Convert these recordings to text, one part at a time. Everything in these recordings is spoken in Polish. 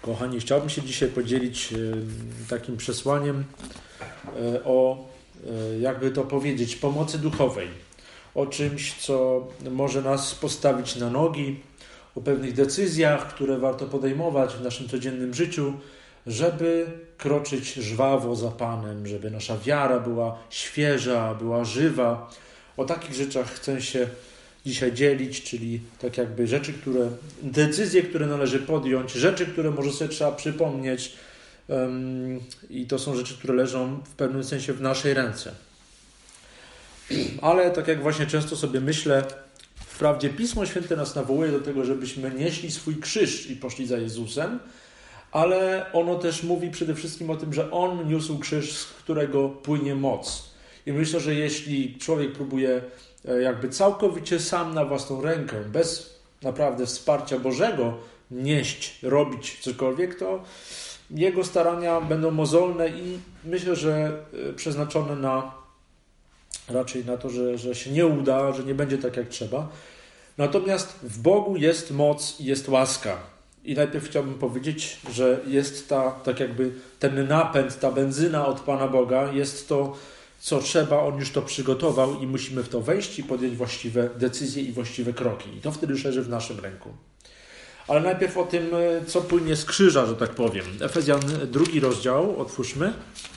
Kochani, chciałbym się dzisiaj podzielić takim przesłaniem o, jakby to powiedzieć, pomocy duchowej. O czymś, co może nas postawić na nogi, o pewnych decyzjach, które warto podejmować w naszym codziennym życiu, żeby kroczyć żwawo za Panem, żeby nasza wiara była świeża, była żywa. O takich rzeczach chcę się dzisiaj dzielić, czyli tak jakby decyzje, które należy podjąć, rzeczy, które może sobie trzeba przypomnieć i to są rzeczy, które leżą w pewnym sensie w naszej ręce. Ale tak jak właśnie często sobie myślę, wprawdzie Pismo Święte nas nawołuje do tego, żebyśmy nieśli swój krzyż i poszli za Jezusem, ale ono też mówi przede wszystkim o tym, że On niósł krzyż, z którego płynie moc. I myślę, że jeśli człowiek próbuje jakby całkowicie sam na własną rękę, bez naprawdę wsparcia Bożego nieść, robić cokolwiek, to jego starania będą mozolne i myślę, że przeznaczone raczej na to, że się nie uda, że nie będzie tak jak trzeba. Natomiast w Bogu jest moc i jest łaska. I najpierw chciałbym powiedzieć, że jest tak jakby ten napęd, ta benzyna od Pana Boga, jest to, co trzeba, On już to przygotował i musimy w to wejść i podjąć właściwe decyzje i właściwe kroki. I to wtedy już leży w naszym ręku. Ale najpierw o tym, co płynie z krzyża, że tak powiem. Efezjan 2 rozdział, otwórzmy.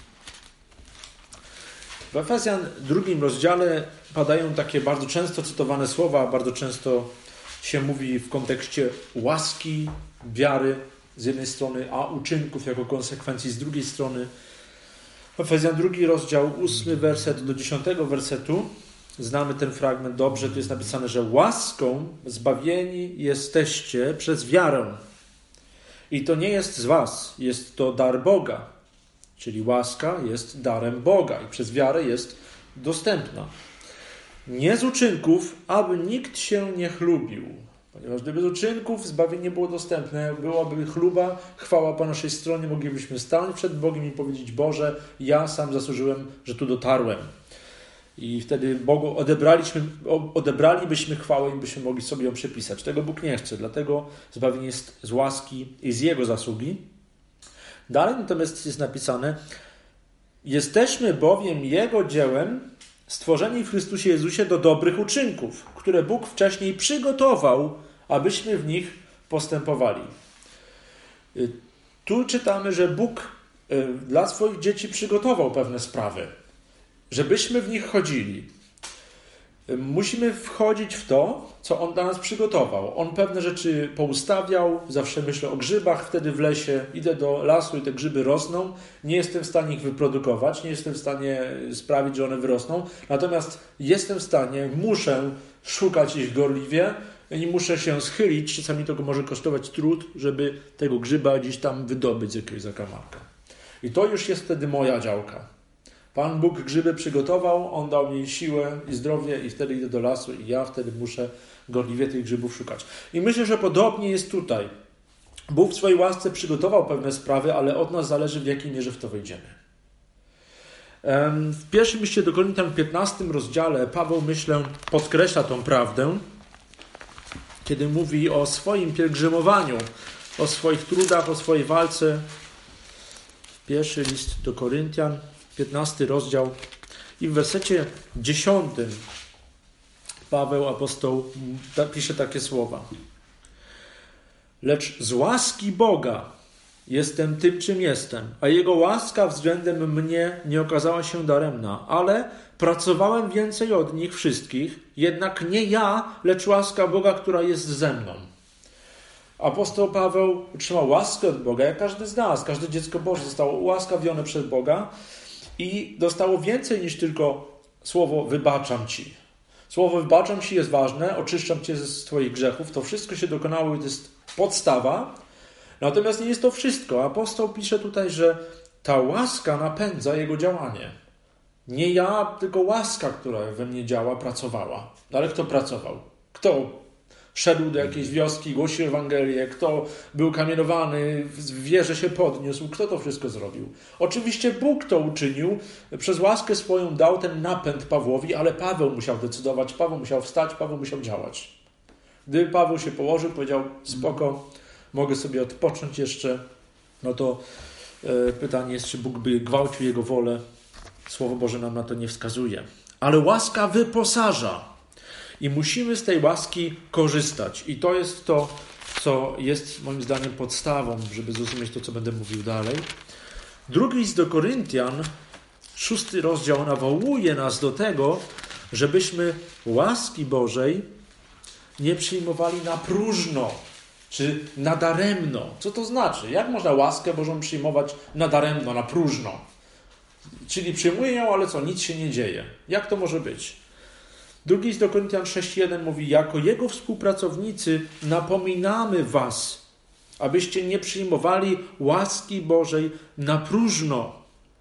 W Efezjan 2 rozdziale padają takie bardzo często cytowane słowa, bardzo często się mówi w kontekście łaski, wiary z jednej strony, a uczynków jako konsekwencji z drugiej strony. Efezjan 2 rozdział, 8 werset do 10 wersetu. Znamy ten fragment dobrze. Tu jest napisane, że łaską zbawieni jesteście przez wiarę. I to nie jest z was, jest to dar Boga. Czyli łaska jest darem Boga i przez wiarę jest dostępna. Nie z uczynków, aby nikt się nie chlubił. Ponieważ gdyby z uczynków zbawienie było dostępne, byłaby chluba, chwała po naszej stronie, moglibyśmy stanąć przed Bogiem i powiedzieć: Boże, ja sam zasłużyłem, że tu dotarłem. I wtedy Bogu odebralibyśmy chwałę i byśmy mogli sobie ją przypisać. Tego Bóg nie chce, dlatego zbawienie jest z łaski i z Jego zasługi. Dalej natomiast jest napisane: jesteśmy bowiem Jego dziełem, stworzeni w Chrystusie Jezusie do dobrych uczynków, które Bóg wcześniej przygotował, abyśmy w nich postępowali. Tu czytamy, że Bóg dla swoich dzieci przygotował pewne sprawy, żebyśmy w nich chodzili. Musimy wchodzić w to, co On dla nas przygotował. On pewne rzeczy poustawiał, zawsze myślę o grzybach, wtedy w lesie idę do lasu i te grzyby rosną. Nie jestem w stanie ich wyprodukować, nie jestem w stanie sprawić, że one wyrosną. Natomiast jestem w stanie, muszę szukać ich gorliwie i muszę się schylić, czasami to może kosztować trud, żeby tego grzyba gdzieś tam wydobyć z jakiegoś zakamarka. I to już jest wtedy moja działka. Pan Bóg grzyby przygotował, On dał mi siłę i zdrowie i wtedy idę do lasu i ja wtedy muszę gorliwie tych grzybów szukać. I myślę, że podobnie jest tutaj. Bóg w swojej łasce przygotował pewne sprawy, ale od nas zależy, w jakiej mierze w to wejdziemy. W pierwszym liście do Koryntian 15 rozdziale Paweł, myślę, podkreśla tą prawdę, kiedy mówi o swoim pielgrzymowaniu, o swoich trudach, o swojej walce. Pierwszy list do Koryntian, 15 rozdział i w wersecie 10 Paweł apostoł pisze takie słowa: lecz z łaski Boga jestem tym, czym jestem, a Jego łaska względem mnie nie okazała się daremna, ale pracowałem więcej od nich wszystkich, jednak nie ja, lecz łaska Boga, która jest ze mną. Apostoł Paweł otrzymał łaskę od Boga, jak każdy z nas, każde dziecko Boże zostało ułaskawione przez Boga i dostało więcej niż tylko słowo wybaczam Ci. Słowo wybaczam Ci jest ważne, oczyszczam Cię z Twoich grzechów. To wszystko się dokonało i to jest podstawa. Natomiast nie jest to wszystko. Apostoł pisze tutaj, że ta łaska napędza jego działanie. Nie ja, tylko łaska, która we mnie działa, pracowała. No ale kto pracował? Kto szedł do jakiejś wioski, głosił Ewangelię, kto był kamienowany, w wierze się podniósł, kto to wszystko zrobił? Oczywiście Bóg to uczynił, przez łaskę swoją dał ten napęd Pawłowi, ale Paweł musiał decydować, Paweł musiał wstać, Paweł musiał działać. Gdy Paweł się położył, powiedział: spoko, mogę sobie odpocząć jeszcze, no to pytanie jest, czy Bóg by gwałcił Jego wolę. Słowo Boże nam na to nie wskazuje. Ale łaska wyposaża i musimy z tej łaski korzystać. I to jest to, co jest moim zdaniem podstawą, żeby zrozumieć to, co będę mówił dalej. Drugi list do Koryntian, 6 rozdział, nawołuje nas do tego, żebyśmy łaski Bożej nie przyjmowali na próżno, czy nadaremno. Co to znaczy? Jak można łaskę Bożą przyjmować nadaremno, na próżno? Czyli przyjmuję ją, ale co? Nic się nie dzieje. Jak to może być? Drugi list do Koryntian 6:1 mówi: jako Jego współpracownicy napominamy was, abyście nie przyjmowali łaski Bożej na próżno.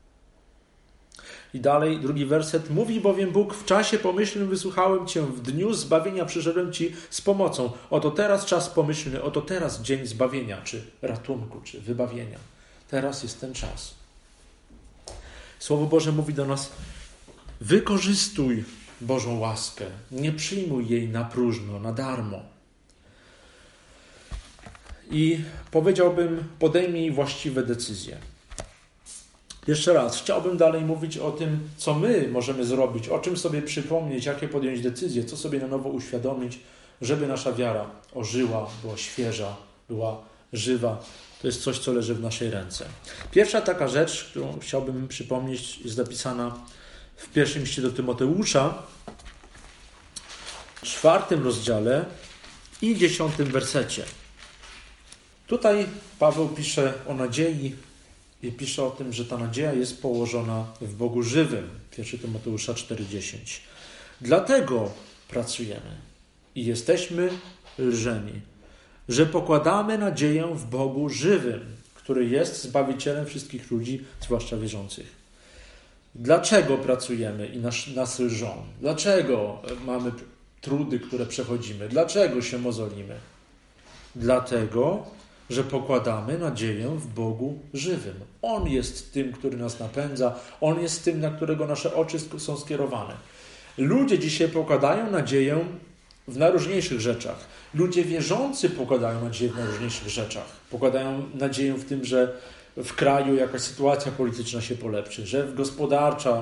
I dalej, drugi werset. Mówi bowiem Bóg: w czasie pomyślnym wysłuchałem Cię, w dniu zbawienia przyszedłem Ci z pomocą. Oto teraz czas pomyślny, oto teraz dzień zbawienia, czy ratunku, czy wybawienia. Teraz jest ten czas. Słowo Boże mówi do nas: wykorzystuj Bożą łaskę, nie przyjmuj jej na próżno, na darmo. I powiedziałbym, podejmij właściwe decyzje. Jeszcze raz, chciałbym dalej mówić o tym, co my możemy zrobić, o czym sobie przypomnieć, jakie podjąć decyzje, co sobie na nowo uświadomić, żeby nasza wiara ożyła, była świeża, była żywa. To jest coś, co leży w naszej ręce. Pierwsza taka rzecz, którą chciałbym przypomnieć, jest zapisana w pierwszym liście do Tymoteusza, w 4 rozdziale i 10 wersecie. Tutaj Paweł pisze o nadziei i pisze o tym, że ta nadzieja jest położona w Bogu żywym. 1 Tymoteusza 4,10. Dlatego pracujemy i jesteśmy lżeni, że pokładamy nadzieję w Bogu żywym, który jest Zbawicielem wszystkich ludzi, zwłaszcza wierzących. Dlaczego pracujemy i nas lżą? Dlaczego mamy trudy, które przechodzimy? Dlaczego się mozolimy? Dlatego, że pokładamy nadzieję w Bogu żywym. On jest tym, który nas napędza. On jest tym, na którego nasze oczy są skierowane. Ludzie dzisiaj pokładają nadzieję w najróżniejszych rzeczach. Ludzie wierzący pokładają nadzieję w najróżniejszych rzeczach. Pokładają nadzieję w tym, że w kraju jakaś sytuacja polityczna się polepszy, że gospodarcza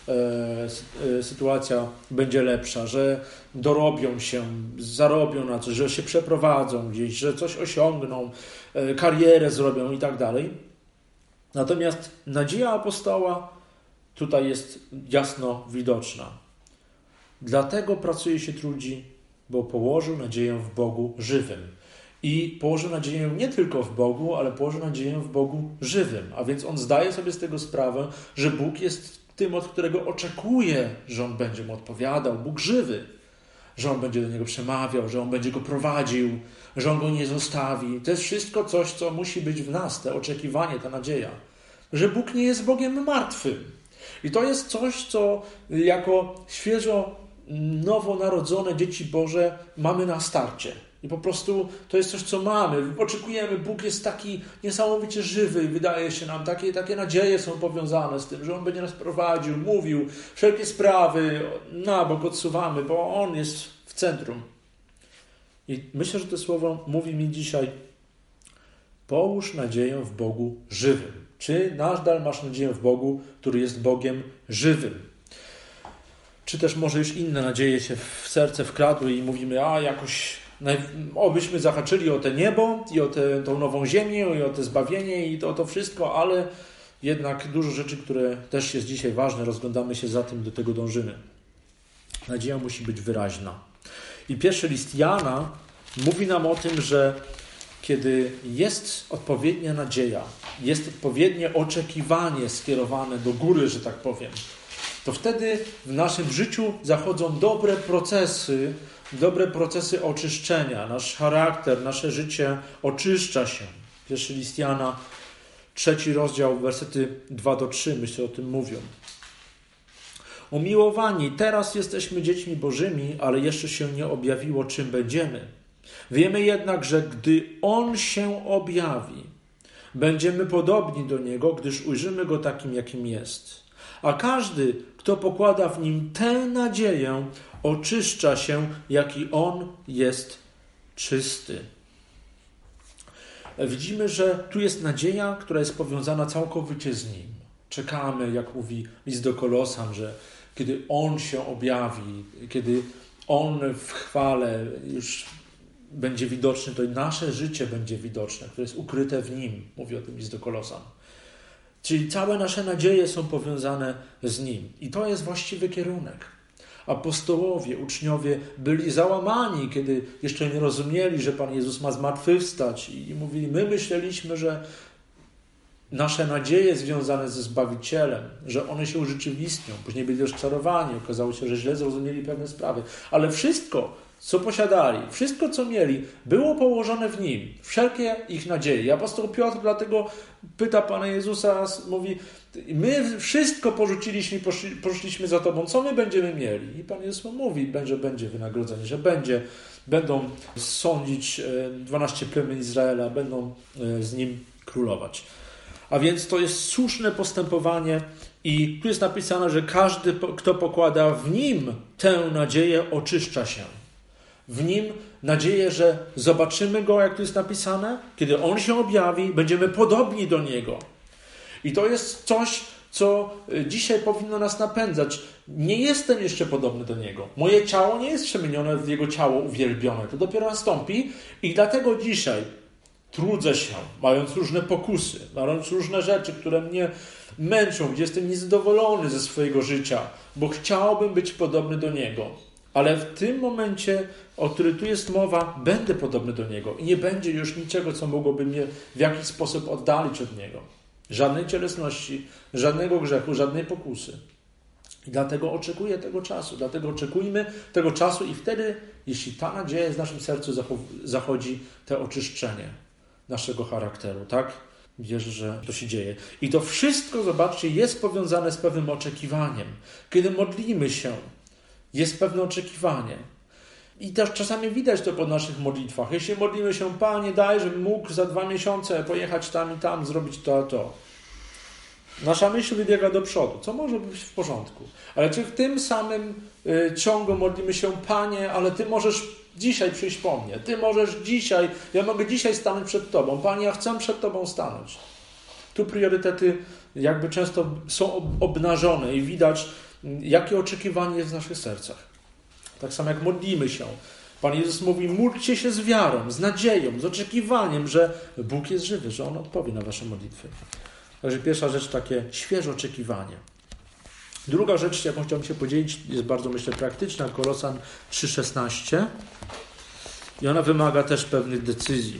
sytuacja będzie lepsza, że dorobią się, zarobią na coś, że się przeprowadzą gdzieś, że coś osiągną, karierę zrobią i tak dalej. Natomiast nadzieja apostoła tutaj jest jasno widoczna. Dlatego pracuje się trudzi, bo położył nadzieję w Bogu żywym. I położył nadzieję nie tylko w Bogu, ale położył nadzieję w Bogu żywym. A więc on zdaje sobie z tego sprawę, że Bóg jest tym, od którego oczekuje, że on będzie mu odpowiadał. Bóg żywy. Że on będzie do niego przemawiał, że on będzie go prowadził, że on go nie zostawi. To jest wszystko coś, co musi być w nas, te oczekiwanie, ta nadzieja. Że Bóg nie jest Bogiem martwym. I to jest coś, co jako świeżo nowonarodzone dzieci Boże mamy na starcie. I po prostu to jest coś, co mamy. Oczekujemy, Bóg jest taki niesamowicie żywy i wydaje się nam, takie nadzieje są powiązane z tym, że On będzie nas prowadził, mówił, wszelkie sprawy na bok odsuwamy, bo On jest w centrum. I myślę, że to słowo mówi mi dzisiaj: połóż nadzieję w Bogu żywym. Czy nadal masz nadzieję w Bogu, który jest Bogiem żywym? Czy też może już inne nadzieje się w serce wkradły i mówimy, jakoś obyśmy zahaczyli o te niebo i o tą nową ziemię i o te zbawienie i o to wszystko, ale jednak dużo rzeczy, które też jest dzisiaj ważne, rozglądamy się za tym, do tego dążymy. Nadzieja musi być wyraźna. I pierwszy list Jana mówi nam o tym, że kiedy jest odpowiednia nadzieja, jest odpowiednie oczekiwanie skierowane do góry, że tak powiem, to wtedy w naszym życiu zachodzą dobre procesy oczyszczenia. Nasz charakter, nasze życie oczyszcza się. Pierwszy list Jana, 3 rozdział, wersety 2-3, myślę, o tym mówią. Umiłowani, teraz jesteśmy dziećmi Bożymi, ale jeszcze się nie objawiło, czym będziemy. Wiemy jednak, że gdy On się objawi, będziemy podobni do Niego, gdyż ujrzymy Go takim, jakim jest. A każdy, kto pokłada w Nim tę nadzieję, oczyszcza się, jak i On jest czysty. widzimy, że tu jest nadzieja, która jest powiązana całkowicie z Nim. Czekamy, jak mówi list do Kolosan, że kiedy On się objawi, kiedy On w chwale już będzie widoczny, to i nasze życie będzie widoczne, które jest ukryte w Nim. Mówi o tym list do Kolosan. Czyli całe nasze nadzieje są powiązane z Nim. I to jest właściwy kierunek. Apostołowie, uczniowie byli załamani, kiedy jeszcze nie rozumieli, że Pan Jezus ma zmartwychwstać i mówili, my myśleliśmy, że nasze nadzieje związane ze Zbawicielem, że one się urzeczywistnią. Później byli rozczarowani, okazało się, że źle zrozumieli pewne sprawy. Ale wszystko, co posiadali, wszystko, co mieli, było położone w Nim. Wszelkie ich nadzieje. I apostoł Piotr dlatego pyta Pana Jezusa, mówi, my wszystko porzuciliśmy, poszliśmy za Tobą, co my będziemy mieli? I Pan Jezus mówi, że będzie wynagrodzenie, że będą sądzić 12 plemion Izraela, będą z Nim królować. A więc to jest słuszne postępowanie i tu jest napisane, że każdy, kto pokłada w Nim tę nadzieję, oczyszcza się. W Nim nadzieję, że zobaczymy Go, jak tu jest napisane, kiedy On się objawi, będziemy podobni do Niego. I to jest coś, co dzisiaj powinno nas napędzać. Nie jestem jeszcze podobny do Niego. Moje ciało nie jest przemienione w Jego ciało uwielbione. To dopiero nastąpi i dlatego dzisiaj trudzę się, mając różne pokusy, mając różne rzeczy, które mnie męczą, gdzie jestem niezadowolony ze swojego życia, bo chciałbym być podobny do Niego. Ale w tym momencie, o którym tu jest mowa, będę podobny do Niego i nie będzie już niczego, co mogłoby mnie w jakiś sposób oddalić od Niego. Żadnej cielesności, żadnego grzechu, żadnej pokusy. I dlatego oczekuję tego czasu, dlatego oczekujmy tego czasu i wtedy, jeśli ta nadzieja w naszym sercu zachodzi, to oczyszczenie naszego charakteru, tak? Wierzę, że to się dzieje. I to wszystko, zobaczcie, jest powiązane z pewnym oczekiwaniem. Kiedy modlimy się, jest pewne oczekiwanie. I też czasami widać to po naszych modlitwach. Jeśli modlimy się, Panie, daj, żebym mógł za 2 miesiące pojechać tam i tam, zrobić to a to. Nasza myśl wybiega do przodu, co może być w porządku. Ale czy w tym samym ciągu modlimy się, Panie, ale Ty możesz dzisiaj przyjść po mnie. Ty możesz dzisiaj, ja mogę dzisiaj stanąć przed Tobą. Panie, ja chcę przed Tobą stanąć. Tu priorytety jakby często są obnażone i widać, jakie oczekiwanie jest w naszych sercach. Tak samo jak modlimy się. Pan Jezus mówi, módlcie się z wiarą, z nadzieją, z oczekiwaniem, że Bóg jest żywy, że On odpowie na wasze modlitwy. Także pierwsza rzecz, takie świeże oczekiwanie. Druga rzecz, jaką chciałbym się podzielić, jest bardzo, myślę, praktyczna. Kolosan 3,16. I ona wymaga też pewnych decyzji.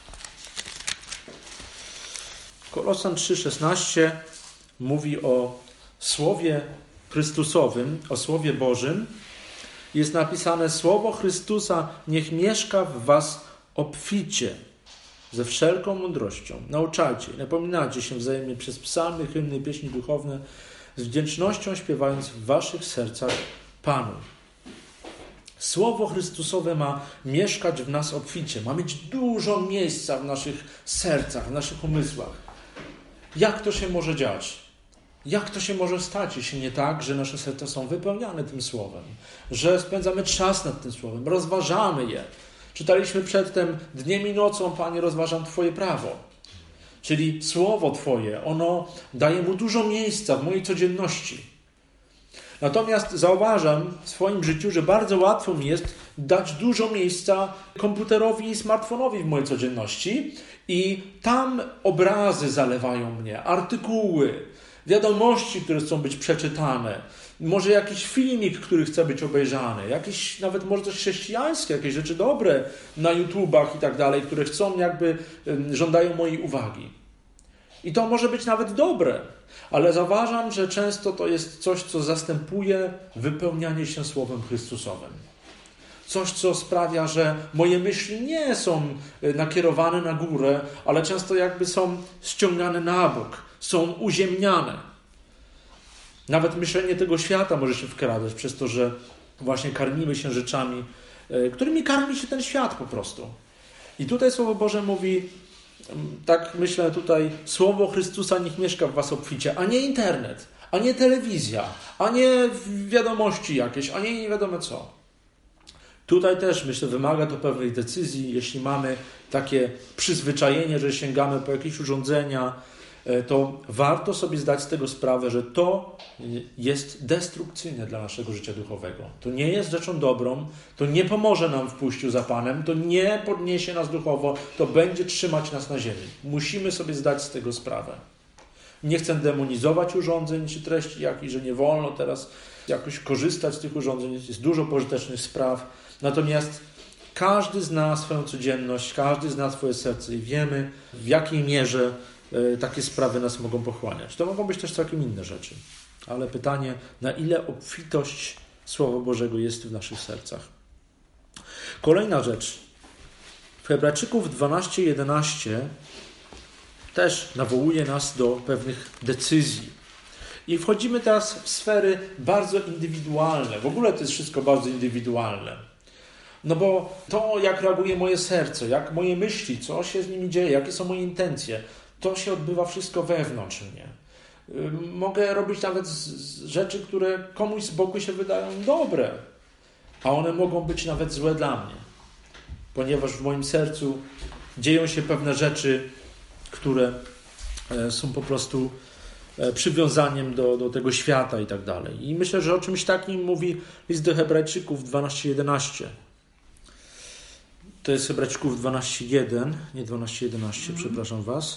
Kolosan 3,16 mówi o Słowie Chrystusowym, o Słowie Bożym. Jest napisane, Słowo Chrystusa niech mieszka w was obficie, ze wszelką mądrością. Nauczajcie, napominajcie się wzajemnie przez psalmy, hymny, pieśni duchowne, z wdzięcznością śpiewając w waszych sercach Panu. Słowo Chrystusowe ma mieszkać w nas obficie, ma mieć dużo miejsca w naszych sercach, w naszych umysłach. Jak to się może dziać? Jak to się może stać, jeśli nie tak, że nasze serca są wypełniane tym Słowem, że spędzamy czas nad tym Słowem, rozważamy je. Czytaliśmy przedtem, dniem i nocą, Panie, rozważam Twoje prawo. Czyli Słowo Twoje, ono daje mu dużo miejsca w mojej codzienności. Natomiast zauważam w swoim życiu, że bardzo łatwo mi jest dać dużo miejsca komputerowi i smartfonowi w mojej codzienności i tam obrazy zalewają mnie, artykuły, wiadomości, które chcą być przeczytane, może jakiś filmik, który chce być obejrzany, jakieś nawet może coś chrześcijańskie, jakieś rzeczy dobre na YouTubach i tak dalej, które chcą żądają mojej uwagi. I to może być nawet dobre, ale zauważam, że często to jest coś, co zastępuje wypełnianie się Słowem Chrystusowym. Coś, co sprawia, że moje myśli nie są nakierowane na górę, ale często jakby są ściągane na bok, są uziemniane. Nawet myślenie tego świata może się wkradać przez to, że właśnie karmimy się rzeczami, którymi karmi się ten świat po prostu. I tutaj Słowo Boże mówi, tak myślę tutaj, Słowo Chrystusa niech mieszka w was obficie, a nie internet, a nie telewizja, a nie wiadomości jakieś, a nie wiadomo co. Tutaj też, myślę, wymaga to pewnej decyzji. Jeśli mamy takie przyzwyczajenie, że sięgamy po jakieś urządzenia, to warto sobie zdać z tego sprawę, że to jest destrukcyjne dla naszego życia duchowego. To nie jest rzeczą dobrą, to nie pomoże nam w pójściu za Panem, to nie podniesie nas duchowo, to będzie trzymać nas na ziemi. Musimy sobie zdać z tego sprawę. Nie chcę demonizować urządzeń czy treści jakichś, że nie wolno teraz jakoś korzystać z tych urządzeń. Jest dużo pożytecznych spraw. Natomiast każdy zna swoją codzienność, każdy zna swoje serce i wiemy, w jakiej mierze takie sprawy nas mogą pochłaniać. To mogą być też całkiem inne rzeczy. Ale pytanie, na ile obfitość Słowa Bożego jest w naszych sercach. Kolejna rzecz. W Hebrajczyków 12:11 też nawołuje nas do pewnych decyzji. I wchodzimy teraz w sfery bardzo indywidualne. W ogóle to jest wszystko bardzo indywidualne. No bo to, jak reaguje moje serce, jak moje myśli, co się z nimi dzieje, jakie są moje intencje, to się odbywa wszystko wewnątrz mnie. Mogę robić nawet rzeczy, które komuś z boku się wydają dobre, a one mogą być nawet złe dla mnie. Ponieważ w moim sercu dzieją się pewne rzeczy, które są po prostu przywiązaniem do tego świata i tak dalej. I myślę, że o czymś takim mówi list do Hebrajczyków 12:11. To jest Hebrajczyków 12:1, nie 12:11, przepraszam was.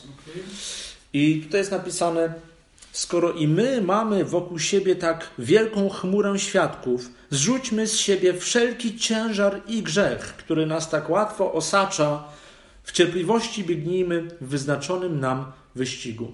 I tutaj jest napisane: skoro i my mamy wokół siebie tak wielką chmurę świadków, zrzućmy z siebie wszelki ciężar i grzech, który nas tak łatwo osacza, w cierpliwości biegnijmy w wyznaczonym nam wyścigu.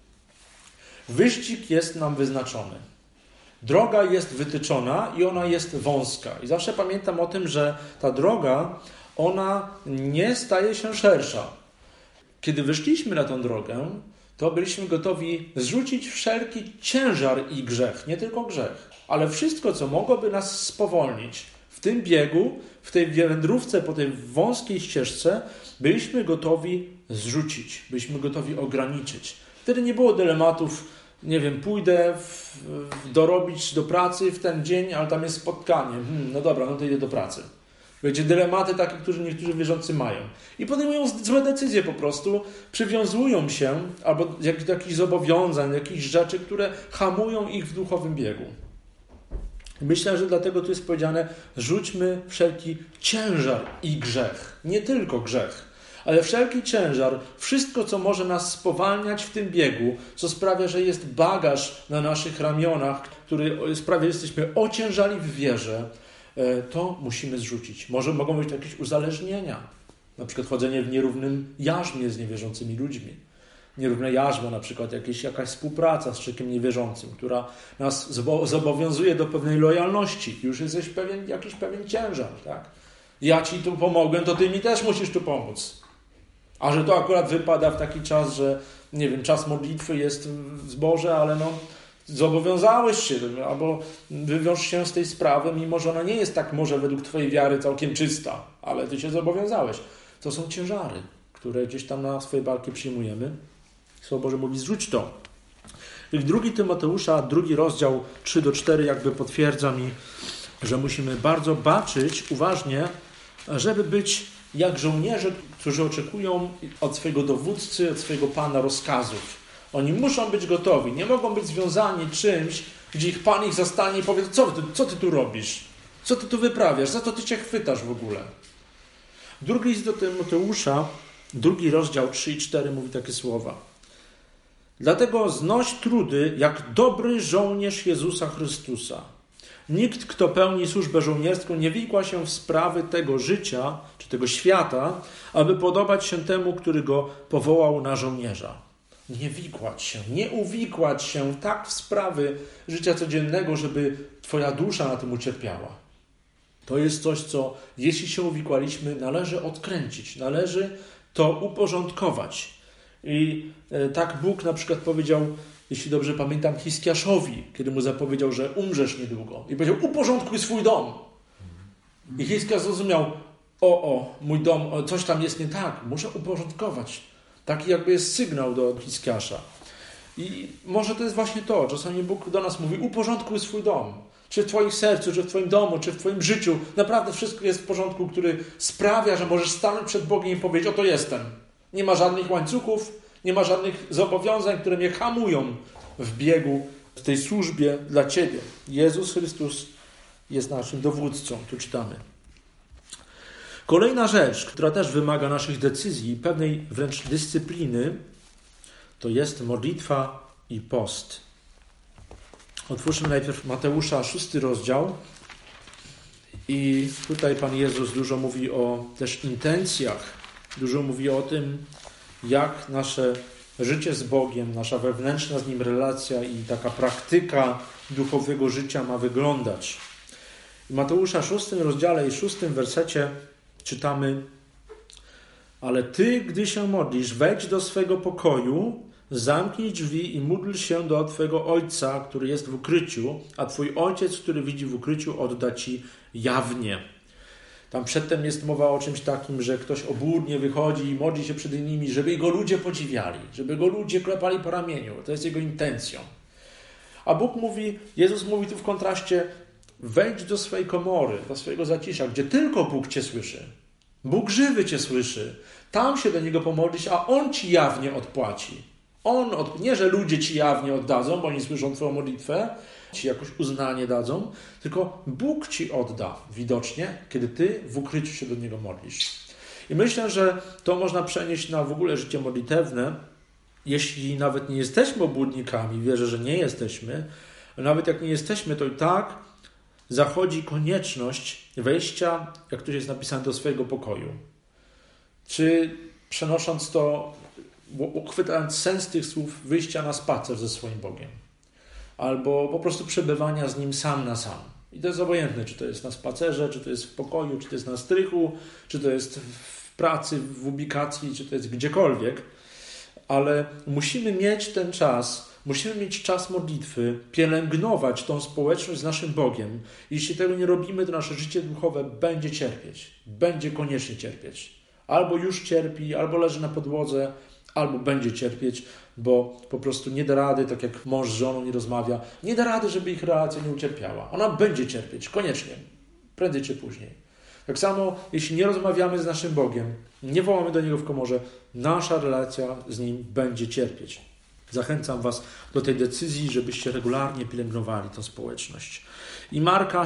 Wyścig jest nam wyznaczony. Droga jest wytyczona i ona jest wąska. I zawsze pamiętam o tym, że ta droga, ona nie staje się szersza. Kiedy wyszliśmy na tę drogę, to byliśmy gotowi zrzucić wszelki ciężar i grzech. Nie tylko grzech, ale wszystko, co mogłoby nas spowolnić. W tym biegu, w tej wędrówce po tej wąskiej ścieżce, byliśmy gotowi zrzucić. Byliśmy gotowi ograniczyć. Wtedy nie było dylematów, nie wiem, pójdę dorobić do pracy w ten dzień, ale tam jest spotkanie. No dobra, no to idę do pracy. Wiecie, dylematy takie, które niektórzy wierzący mają. I podejmują złe decyzje po prostu, przywiązują się albo do jakichś zobowiązań, jakichś rzeczy, które hamują ich w duchowym biegu. Myślę, że dlatego tu jest powiedziane: rzućmy wszelki ciężar i grzech. Nie tylko grzech, ale wszelki ciężar, wszystko, co może nas spowalniać w tym biegu, co sprawia, że jest bagaż na naszych ramionach, który sprawia, że jesteśmy ociężali w wierze, to musimy zrzucić. Mogą być jakieś uzależnienia, na przykład chodzenie w nierównym jarzmie z niewierzącymi ludźmi. Nierówne jarzmo, na przykład jakaś współpraca z człowiekiem niewierzącym, która nas zobowiązuje do pewnej lojalności. Już jesteś jakiś pewien ciężar, tak? Ja ci tu pomogłem, to ty mi też musisz tu pomóc. A że to akurat wypada w taki czas, że nie wiem, czas modlitwy jest w zborze, ale no zobowiązałeś się, albo wywiąż się z tej sprawy, mimo że ona nie jest tak może według twojej wiary całkiem czysta, ale ty się zobowiązałeś. To są ciężary, które gdzieś tam na swoje barki przyjmujemy. Słowo Boże mówi: zrzuć to. I 2 Tymoteusza, 2 rozdział 3-4 jakby potwierdza mi, że musimy bardzo baczyć uważnie, żeby być jak żołnierze, którzy oczekują od swojego dowódcy, od swojego pana rozkazów. Oni muszą być gotowi, nie mogą być związani czymś, gdzie ich pan ich zastanie i powie: co ty tu robisz? Co ty tu wyprawiasz? Za to ty się chwytasz w ogóle. 2 list do Tymoteusza, 2 rozdział 3-4 mówi takie słowa: dlatego znoś trudy jak dobry żołnierz Jezusa Chrystusa. Nikt, kto pełni służbę żołnierską, nie wikła się w sprawy tego życia, czy tego świata, aby podobać się temu, który go powołał na żołnierza. Nie wikłać się, nie uwikłać się tak w sprawy życia codziennego, żeby twoja dusza na tym ucierpiała. To jest coś, co jeśli się uwikłaliśmy, należy odkręcić, należy to uporządkować. I tak Bóg na przykład powiedział, jeśli dobrze pamiętam, Hiskiaszowi, kiedy mu zapowiedział, że umrzesz niedługo. I powiedział: uporządkuj swój dom. I Hiskiasz zrozumiał: mój dom, coś tam jest nie tak, muszę uporządkować. Taki jakby jest sygnał do Hiskiasza. I może to jest właśnie to, czasami Bóg do nas mówi: uporządkuj swój dom. czy w twoim sercu, czy w twoim domu, czy w twoim życiu naprawdę wszystko jest w porządku, który sprawia, że możesz stanąć przed Bogiem i powiedzieć: oto jestem. Nie ma żadnych łańcuchów, nie ma żadnych zobowiązań, które mnie hamują w biegu, w tej służbie dla Ciebie. Jezus Chrystus jest naszym dowódcą, tu czytamy. Kolejna rzecz, która też wymaga naszych decyzji, pewnej wręcz dyscypliny, to jest modlitwa i post. Otwórzmy najpierw Mateusza 6 rozdział i tutaj Pan Jezus dużo mówi o też intencjach, dużo mówi o tym, jak nasze życie z Bogiem, nasza wewnętrzna z Nim relacja i taka praktyka duchowego życia ma wyglądać. W Mateusza 6 rozdziale i 6 wersecie czytamy: ale Ty, gdy się modlisz, wejdź do swego pokoju, zamknij drzwi i módl się do Twego Ojca, który jest w ukryciu, a Twój Ojciec, który widzi w ukryciu, odda Ci jawnie. Tam przedtem jest mowa o czymś takim, że ktoś obłudnie wychodzi i modli się przed innymi, żeby go ludzie podziwiali, żeby go ludzie klepali po ramieniu. To jest jego intencją. A Bóg mówi, Jezus mówi tu w kontraście: wejdź do swojej komory, do swojego zacisza, gdzie tylko Bóg Cię słyszy. Bóg żywy Cię słyszy. Tam się do Niego pomodlisz, a On Ci jawnie odpłaci. Nie, że ludzie Ci jawnie oddadzą, bo oni słyszą Twoją modlitwę, Ci jakoś uznanie dadzą, tylko Bóg Ci odda widocznie, kiedy Ty w ukryciu się do Niego modlisz. I myślę, że to można przenieść na w ogóle życie modlitewne, jeśli nawet nie jesteśmy obłudnikami, wierzę, że nie jesteśmy, nawet jak nie jesteśmy, to i tak zachodzi konieczność wejścia, jak tu jest napisane, do swojego pokoju. Czy przenosząc to, uchwytając sens tych słów, wyjścia na spacer ze swoim Bogiem. Albo po prostu przebywania z Nim sam na sam. I to jest obojętne, czy to jest na spacerze, czy to jest w pokoju, czy to jest na strychu, czy to jest w pracy, w ubikacji, czy to jest gdziekolwiek. Ale musimy mieć ten czas, musimy mieć czas modlitwy, pielęgnować tą społeczność z naszym Bogiem. Jeśli tego nie robimy, to nasze życie duchowe będzie cierpieć. Będzie koniecznie cierpieć. Albo już cierpi, albo leży na podłodze, albo będzie cierpieć, bo po prostu nie da rady, tak jak mąż z żoną nie rozmawia, nie da rady, żeby ich relacja nie ucierpiała. Ona będzie cierpieć, koniecznie, prędzej czy później. Tak samo, jeśli nie rozmawiamy z naszym Bogiem, nie wołamy do Niego w komorze, nasza relacja z Nim będzie cierpieć. Zachęcam Was do tej decyzji, żebyście regularnie pielęgnowali tę społeczność. I Marka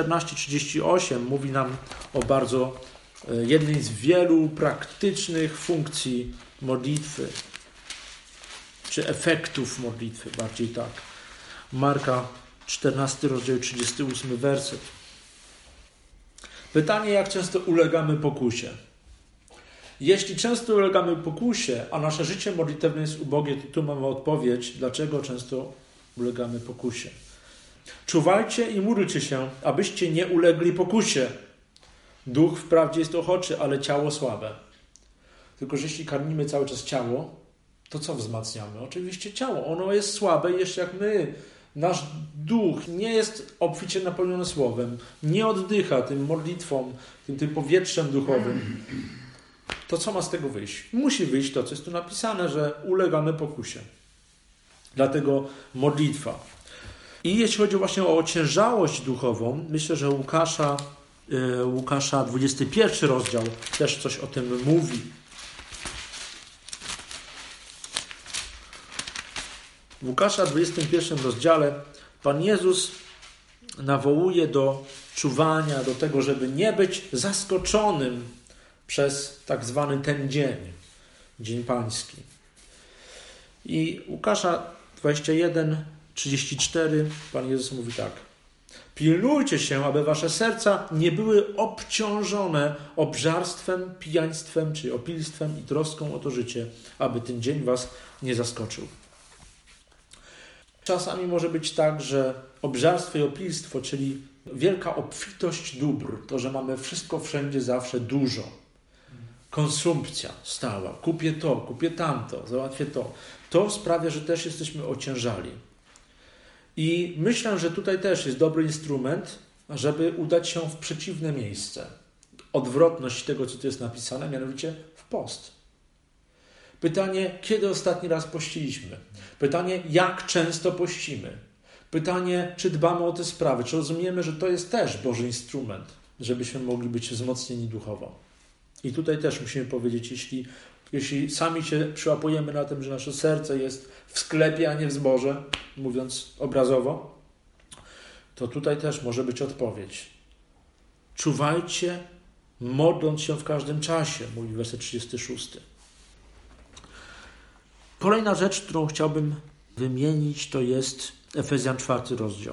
14:38 mówi nam o bardzo jednej z wielu praktycznych funkcji modlitwy, czy efektów modlitwy, bardziej tak. Marka 14 rozdział 38 werset. Pytanie, jak często ulegamy pokusie? Jeśli często ulegamy pokusie, a nasze życie modlitewne jest ubogie, to tu mamy odpowiedź, dlaczego często ulegamy pokusie. Czuwajcie i módlcie się, abyście nie ulegli pokusie. Duch wprawdzie jest ochoczy, ale ciało słabe. Tylko że jeśli karmimy cały czas ciało, to co wzmacniamy? Oczywiście ciało. Ono jest słabe i jeszcze jak my, nasz duch nie jest obficie napełniony słowem, nie oddycha tym modlitwą, tym powietrzem duchowym, to co ma z tego wyjść? Musi wyjść to, co jest tu napisane, że ulegamy pokusie. Dlatego modlitwa. I jeśli chodzi właśnie o ociężałość duchową, myślę, że Łukasza 21 rozdział też coś o tym mówi. W Łukasza 21 rozdziale Pan Jezus nawołuje do czuwania, do tego, żeby nie być zaskoczonym przez tak zwany ten dzień, Dzień Pański. I Łukasza 21:34 Pan Jezus mówi tak: pilnujcie się, aby wasze serca nie były obciążone obżarstwem, pijaństwem czy opilstwem i troską o to życie, aby ten dzień was nie zaskoczył. Czasami może być tak, że obżarstwo i opilstwo, czyli wielka obfitość dóbr, to, że mamy wszystko wszędzie zawsze dużo. Konsumpcja stała. Kupię to, kupię tamto, załatwię to. To sprawia, że też jesteśmy ociężali. I myślę, że tutaj też jest dobry instrument, żeby udać się w przeciwne miejsce. Odwrotność tego, co tu jest napisane, mianowicie w post. Pytanie, kiedy ostatni raz pościliśmy? Pytanie, jak często pościmy? Pytanie, czy dbamy o te sprawy, czy rozumiemy, że to jest też Boży instrument, żebyśmy mogli być wzmocnieni duchowo. I tutaj też musimy powiedzieć, jeśli sami się przyłapujemy na tym, że nasze serce jest w sklepie, a nie w zborze, mówiąc obrazowo, to tutaj też może być odpowiedź. Czuwajcie, modląc się w każdym czasie, mówi werset 36. Kolejna rzecz, którą chciałbym wymienić, to jest Efezjan 4 rozdział.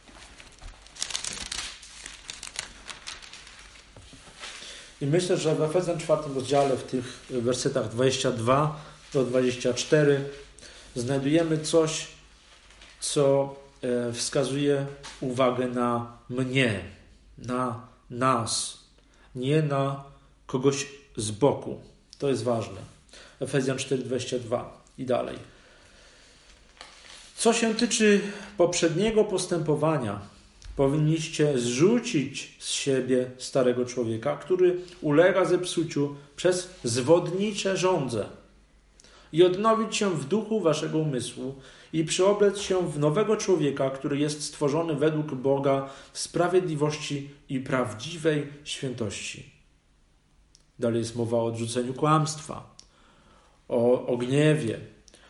I myślę, że w Efezjan 4 rozdziale, w tych wersetach 22 do 24 znajdujemy coś, co wskazuje uwagę na mnie, na nas, nie na kogoś z boku. To jest ważne. Efezjan 4:22 i dalej. Co się tyczy poprzedniego postępowania, powinniście zrzucić z siebie starego człowieka, który ulega zepsuciu przez zwodnicze żądze i odnowić się w duchu waszego umysłu i przyoblec się w nowego człowieka, który jest stworzony według Boga w sprawiedliwości i prawdziwej świętości. Dalej jest mowa o odrzuceniu kłamstwa, o gniewie,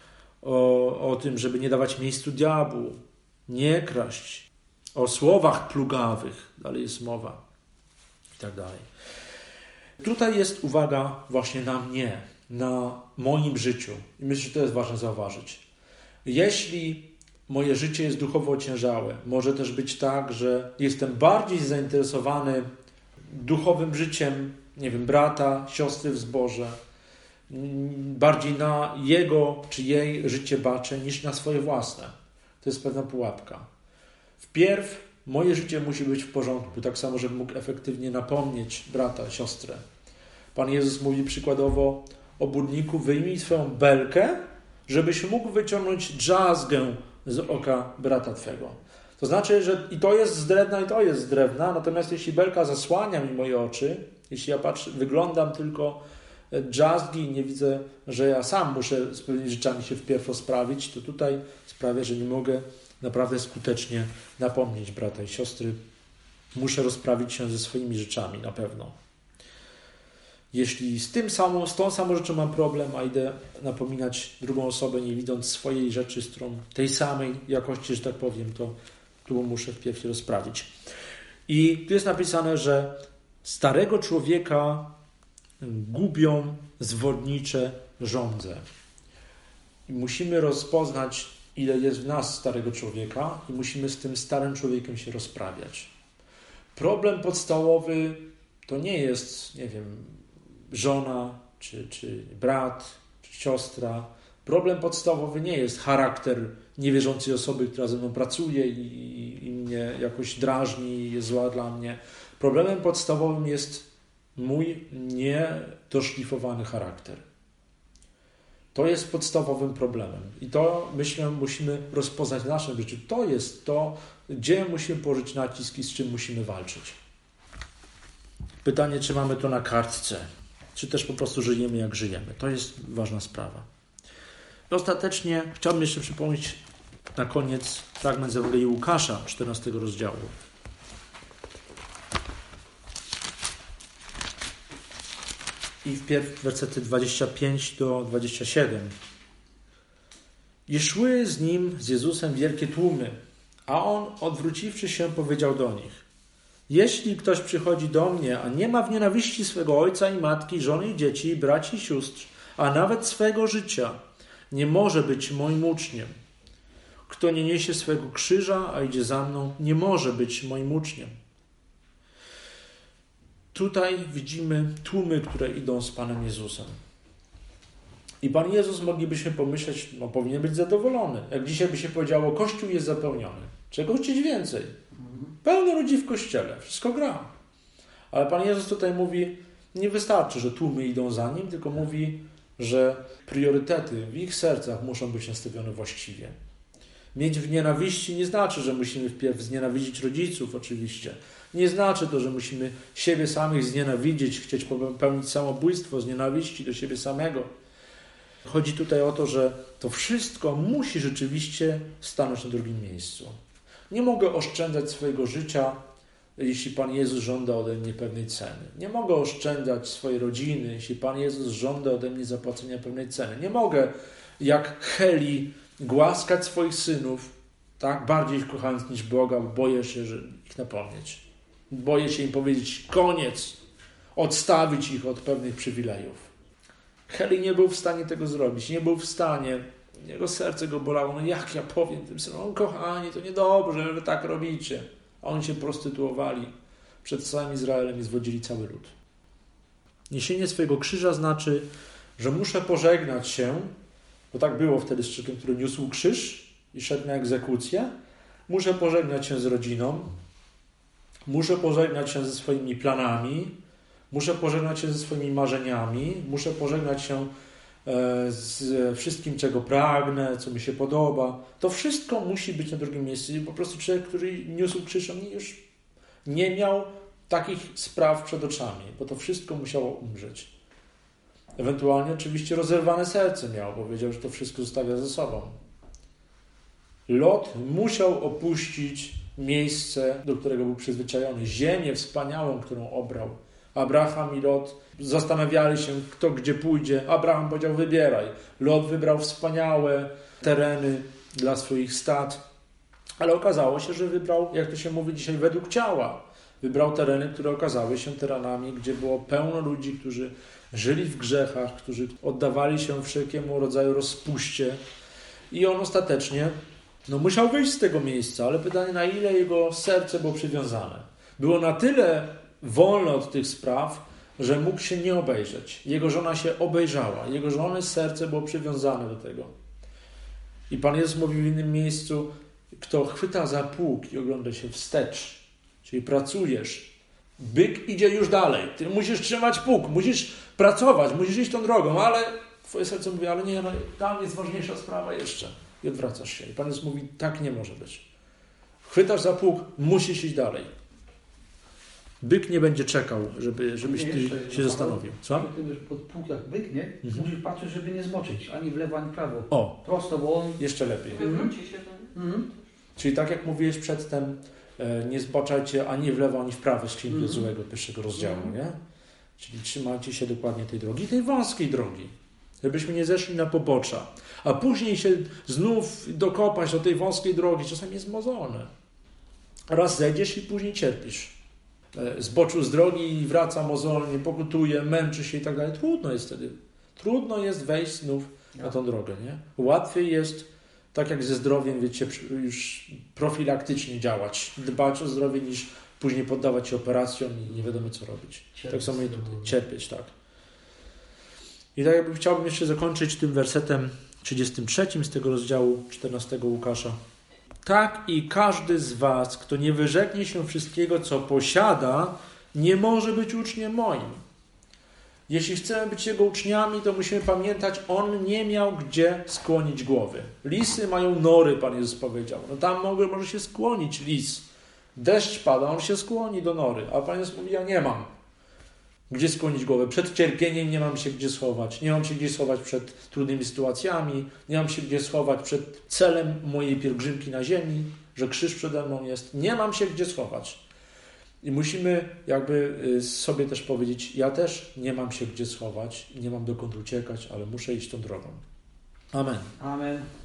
o tym, żeby nie dawać miejscu diabłu, nie kraść, o słowach plugawych, dalej jest mowa i tak dalej. Tutaj jest uwaga właśnie na mnie, na moim życiu. I myślę, że to jest ważne zauważyć. Jeśli moje życie jest duchowo ociężałe, może też być tak, że jestem bardziej zainteresowany duchowym życiem, nie wiem, brata, siostry w zborze, bardziej na jego czy jej życie baczę niż na swoje własne. To jest pewna pułapka. Wpierw moje życie musi być w porządku, tak samo, żebym mógł efektywnie napomnieć brata, siostrę. Pan Jezus mówi przykładowo o budniku: wyjmij swoją belkę, żebyś mógł wyciągnąć drzazgę z oka brata twego. To znaczy, że i to jest z drewna, i to jest z drewna, natomiast jeśli belka zasłania mi moje oczy, jeśli ja wyglądam tylko drzazgi i nie widzę, że ja sam muszę z pewnymi rzeczami się wpierw rozprawić, to tutaj sprawia, że nie mogę naprawdę skutecznie napomnieć brata i siostry. Muszę rozprawić się ze swoimi rzeczami na pewno. Jeśli z tą samą rzeczą mam problem, a idę napominać drugą osobę, nie widząc swojej rzeczy, z którą tej samej jakości, że tak powiem, to tu muszę wpierw się rozprawić. I tu jest napisane, że starego człowieka gubią zwodnicze żądze. I musimy rozpoznać, ile jest w nas starego człowieka i musimy z tym starym człowiekiem się rozprawiać. Problem podstawowy to nie jest, nie wiem, żona, czy brat, czy siostra. Problem podstawowy nie jest charakter niewierzącej osoby, która ze mną pracuje i mnie jakoś drażni i jest zła dla mnie. Problemem podstawowym jest mój niedoszlifowany charakter. To jest podstawowym problemem. I to, myślę, musimy rozpoznać w naszym życiu. To jest to, gdzie musimy położyć nacisk i z czym musimy walczyć. Pytanie, czy mamy to na kartce, czy też po prostu żyjemy, jak żyjemy. To jest ważna sprawa. I ostatecznie chciałbym jeszcze przypomnieć na koniec fragment z Ewangelii Łukasza, 14 rozdziału. I wpierw wersety 25 do 27. I szły z nim, z Jezusem, wielkie tłumy, a on, odwróciwszy się, powiedział do nich: jeśli ktoś przychodzi do mnie, a nie ma w nienawiści swego ojca i matki, żony i dzieci, braci i sióstr, a nawet swego życia, nie może być moim uczniem. Kto nie niesie swego krzyża, a idzie za mną, nie może być moim uczniem. Tutaj widzimy tłumy, które idą z Panem Jezusem. I Pan Jezus, moglibyśmy pomyśleć, powinien być zadowolony. Jak dzisiaj by się powiedziało, Kościół jest zapełniony. Czego chcieć więcej? Pełno ludzi w Kościele, wszystko gra. Ale Pan Jezus tutaj mówi, nie wystarczy, że tłumy idą za Nim, tylko mówi, że priorytety w ich sercach muszą być nastawione właściwie. Mieć w nienawiści nie znaczy, że musimy wpierw znienawidzić rodziców oczywiście. Nie znaczy to, że musimy siebie samych znienawidzieć, chcieć popełnić samobójstwo z nienawiści do siebie samego. Chodzi tutaj o to, że to wszystko musi rzeczywiście stanąć na drugim miejscu. Nie mogę oszczędzać swojego życia, jeśli Pan Jezus żąda ode mnie pewnej ceny. Nie mogę oszczędzać swojej rodziny, jeśli Pan Jezus żąda ode mnie zapłacenia pewnej ceny. Nie mogę, jak Heli, głaskać swoich synów, tak, bardziej ich kochając niż Boga, bo boję się, że ich napomnieć. Boję się im powiedzieć koniec, odstawić ich od pewnych przywilejów. Heli nie był w stanie tego zrobić, nie był w stanie, jego serce go bolało, no jak ja powiem tym synom, kochani, to niedobrze, że tak robicie. A oni się prostytuowali przed całym Izraelem i zwodzili cały lud. Niesienie swojego krzyża znaczy, że muszę pożegnać się, bo tak było wtedy z człowiekiem, który niósł krzyż i szedł na egzekucję. Muszę pożegnać się z rodziną, muszę pożegnać się ze swoimi planami, muszę pożegnać się ze swoimi marzeniami, muszę pożegnać się z wszystkim, czego pragnę, co mi się podoba. To wszystko musi być na drugim miejscu. Po prostu człowiek, który niósł krzyż, on już nie miał takich spraw przed oczami, bo to wszystko musiało umrzeć. Ewentualnie oczywiście rozerwane serce miał, bo wiedział, że to wszystko zostawia ze sobą. Lot musiał opuścić miejsce, do którego był przyzwyczajony, ziemię wspaniałą, którą obrał. Abraham i Lot zastanawiali się, kto gdzie pójdzie. Abraham powiedział, wybieraj. Lot wybrał wspaniałe tereny dla swoich stad, ale okazało się, że wybrał, jak to się mówi dzisiaj, według ciała. Wybrał tereny, które okazały się terenami, gdzie było pełno ludzi, którzy żyli w grzechach, którzy oddawali się wszelkiemu rodzaju rozpuście. I on ostatecznie musiał wyjść z tego miejsca, ale pytanie, na ile jego serce było przywiązane. Było na tyle wolny od tych spraw, że mógł się nie obejrzeć. Jego żona się obejrzała. Jego żony serce było przywiązane do tego. I Pan Jezus mówił w innym miejscu, kto chwyta za pług i ogląda się wstecz, czyli pracujesz, byk idzie już dalej. Ty musisz trzymać pług, musisz pracować, musisz iść tą drogą, ale twoje serce mówi, ale nie, tam jest ważniejsza sprawa jeszcze. I odwracasz się. I Pan Jezus mówi, tak nie może być. Chwytasz za pług, musisz iść dalej. Byk nie będzie czekał, żebyś ty się zastanowił. Co? Ty pod pług jak byk, nie? Musisz patrzeć, żeby nie zmoczyć. Ani w lewo, ani w prawo. O! Prosto, bo on... Jeszcze lepiej. Wywróci się to. Czyli tak jak mówiłeś przedtem, nie zbaczajcie ani w lewo, ani w prawo z Księgi Jozuego, pierwszego rozdziału, nie? Czyli trzymajcie się dokładnie tej drogi, tej wąskiej drogi, żebyśmy nie zeszli na pobocza, a później się znów dokopać do tej wąskiej drogi, czasami jest mozolne. Raz zejdziesz i później cierpisz. Zboczył z drogi i wraca mozolnie, pokutuje, męczy się i tak dalej. Trudno jest wtedy. Trudno jest wejść znów na tą drogę, nie? Łatwiej jest, tak jak ze zdrowiem, wiecie, już profilaktycznie działać, dbać o zdrowie, niż później poddawać się operacjom i nie wiadomo co robić. Tak samo i tutaj. Cierpieć, tak. I tak jakby chciałbym jeszcze zakończyć tym wersetem 33 z tego rozdziału 14 Łukasza. Tak i każdy z was, kto nie wyrzeknie się wszystkiego, co posiada, nie może być uczniem moim. Jeśli chcemy być Jego uczniami, to musimy pamiętać, On nie miał gdzie skłonić głowy. Lisy mają nory, Pan Jezus powiedział. Tam może się skłonić lis. Deszcz pada, on się skłoni do nory. A Pan Jezus mówi, ja nie mam gdzie skłonić głowę. Przed cierpieniem nie mam się gdzie schować. Nie mam się gdzie schować przed trudnymi sytuacjami. Nie mam się gdzie schować przed celem mojej pielgrzymki na ziemi, że krzyż przede mną jest. Nie mam się gdzie schować. I musimy jakby sobie też powiedzieć, ja też nie mam się gdzie schować, nie mam dokąd uciekać, ale muszę iść tą drogą. Amen. Amen.